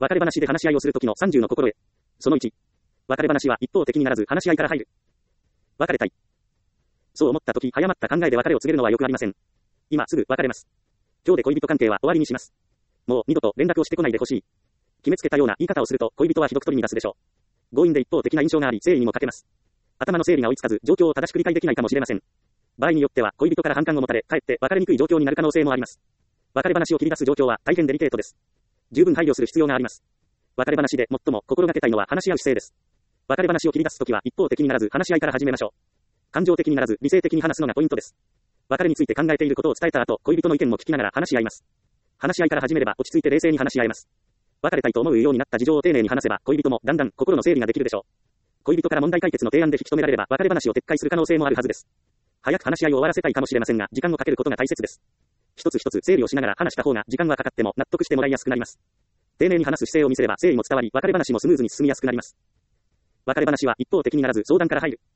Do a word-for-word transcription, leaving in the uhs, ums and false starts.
別れ話で話し合いをするときのさんじゅうの心得。そのいち。別れ話は一方的にならず話し合いから入る。別れたい。そう思ったとき、早まった考えで別れを告げるのはよくありません。今すぐ別れます。今日で恋人関係は終わりにします。もう二度と連絡をしてこないでほしい。決めつけたような言い方をすると恋人はひどく取り乱すでしょう。強引で一方的な印象があり、誠意にも欠けます。頭の整理が追いつかず、状況を正しく理解できないかもしれません。場合によっては恋人から反感を持たれ、かえって別れにくい状況になる可能性もあります。別れ話を切り出す状況は大変デリケートです。十分配慮する必要があります。別れ話で最も心がけたいのは話し合う姿勢です。別れ話を切り出すときは一方的にならず話し合いから始めましょう。感情的にならず理性的に話すのがポイントです。別れについて考えていることを伝えた後、恋人の意見も聞きながら話し合います。話し合いから始めれば落ち着いて冷静に話し合えます。別れたいと思うようになった事情を丁寧に話せば恋人もだんだん心の整理ができるでしょう。恋人から問題解決の提案で引き止められれば別れ話を撤回する可能性もあるはずです。早く話し合いを終わらせたいかもしれませんが、時間をかけることが大切です。一つ一つ整理をしながら話した方が時間はかかっても納得してもらいやすくなります。丁寧に話す姿勢を見せれば誠意も伝わり、別れ話もスムーズに進みやすくなります。別れ話は一方的にならず相談から入る。